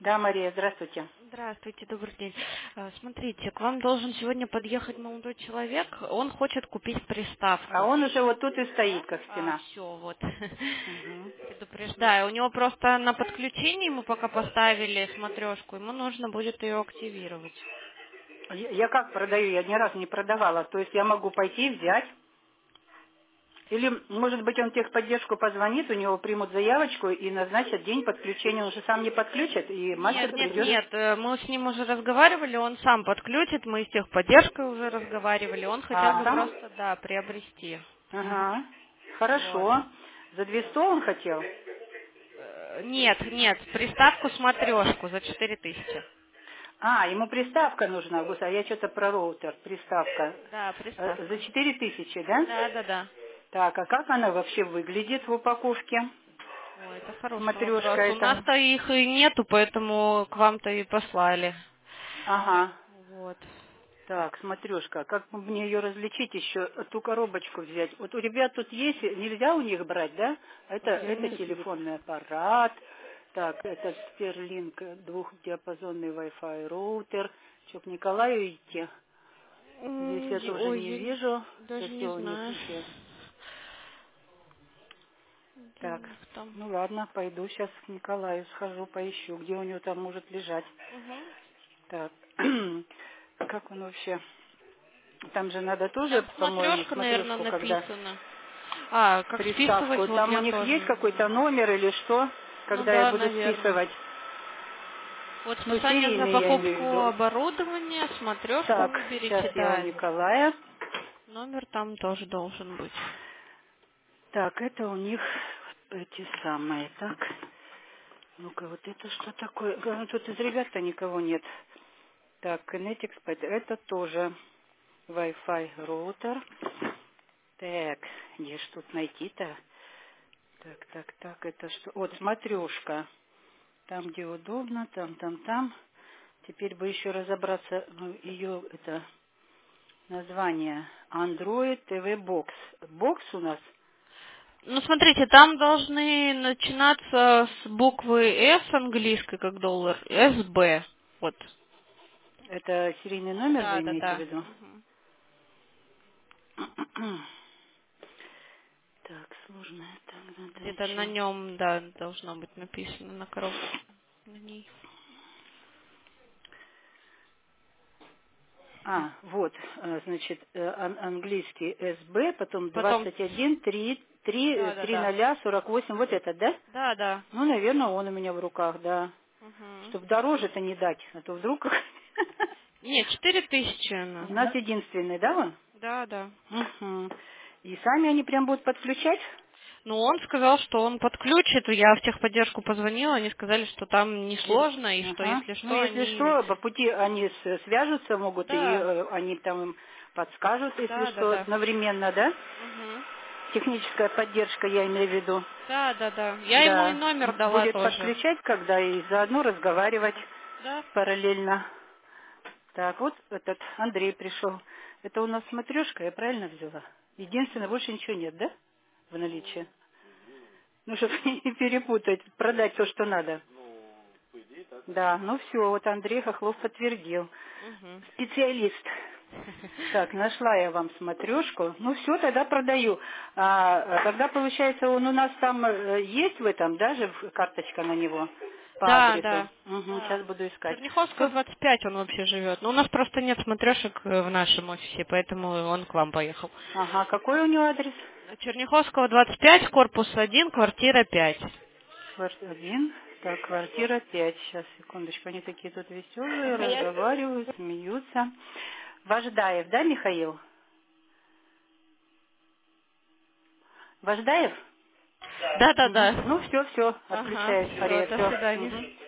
Да, Мария, здравствуйте. Здравствуйте, добрый день. Смотрите, к вам должен сегодня подъехать молодой человек. Он хочет купить А приставку. он уже вот тут и стоит, как стена. Все, вот. Мгм. Предупреждаю. У него просто на подключение ему пока поставили смотрешку. Ему нужно будет ее активировать. Я как продаю? Я ни разу не продавала. То есть я могу пойти взять. Или, может быть, он в техподдержку позвонит, у него примут заявочку и назначат день подключения. Он же сам не подключит, и мастер Нет, нет, придет. нет. Мы с ним уже разговаривали, он сам подключит. Мы с техподдержкой уже разговаривали. Он хотел А, бы сам? просто, да, приобрести. Ага. Вот. Хорошо. За 200 он хотел? Нет, нет, приставку смотрешку за 4000. А, ему приставка нужна. Господи, а я что-то про роутер. Приставка. Да, За приставка. 4000, да? Да, да, да. Так, а как она вообще выглядит в упаковке? Ой, это хороший Смотрешка вопрос. У это. нас-то их и нету, поэтому к вам-то и послали. Ага. Вот. Так, смотрешка. Как бы мне ее различить еще, ту коробочку взять? Вот у ребят тут есть, нельзя у них брать, да? Это телефонный аппарат. Так, это Starlink двухдиапазонный Wi-Fi роутер. Что, к Николаю идти? Здесь я тоже Ой, не вижу. даже не Все у них знаю. все. Где у Так, них там? ну ладно, пойду сейчас к Николаю схожу, поищу, где у него там может лежать. Угу. Так, как он вообще? Там же надо тоже, Там по-моему, смотрешка, наверное, смотрешку, когда написана. А, как списывать, приставку. вот Там у я них тоже есть не какой-то знаю. номер или что, Ну когда я да, буду наверное. списывать? Вот Ну, списание за серийный я имею в покупку виду. оборудования, смотрешку Так, сейчас выберите, я у да. Николая. Номер там тоже должен быть. Так, это у них эти самые. Так, ну-ка, вот это что такое? Тут из ребят-то никого нет. Так, Kinetics, это тоже Wi-Fi роутер. Так, где ж тут найти-то? Так, это что? Вот, смотрешка. Там, где удобно, там. Теперь бы еще разобраться, ну, ее, это, название. Android TV Box. Бокс у нас? Ну, смотрите, там должны начинаться с буквы S английской, как доллар, SB. Вот. Это серийный номер вы Да, да, имеете в да. виду? Мгм. Так, сложная Где-то на задача. нем, да, должно быть написано на коробке. На ней. А, вот, значит, английский СБ, потом Потом, 21, 3, 3, да, да, 3 да. 0, 48, вот этот, да? Да, да. Ну, наверное, он у меня в руках, да. Мгм. Чтоб дороже-то не дать, а то вдруг... Нет, 4000 она. У нас единственный, да, он? Да, да. Мгм. И сами они прям будут подключать? Ну, он сказал, что он подключит. Я в техподдержку позвонила, они сказали, что там несложно, и что Ага. если Ну, что, если они... что, по пути они свяжутся могут, и Да, они там им подскажут, если да, да, что, да. одновременно, да? Мгм. Техническая поддержка, я имею в виду. Да, да, да. Я ему и Да. номер дала Будет тоже. подключать, когда и заодно разговаривать Да. параллельно. Так, вот этот Андрей пришел. Это у нас смотрешка, я правильно взяла? Единственное, больше ничего нет, да? В наличии. Ну, чтобы не перепутать, продать то, что надо. Да, ну все, вот Андрей Хохлов подтвердил. Мгм. Специалист. Так, нашла я вам смотрешку. Ну все, тогда продаю. Тогда, получается, он у нас там есть в этом, даже карточка на него по Да, адресу. да. Угу, Да. сейчас буду искать. Черняховского Все. 25 он вообще живет. Но у нас просто нет смотрешек в нашем офисе, поэтому он к вам поехал. Ага, какой у него адрес? Черняховского 25, корпус 1, квартира 5. Квартира 1. Так, квартира 5. Сейчас, секундочку, они такие тут веселые, разговаривают, смеются. Вождаев, да, Михаил? Вождаев? Да, да, Мгм. да. Ну, все, Ага, отключаюсь, все, Мария, до свидания. все.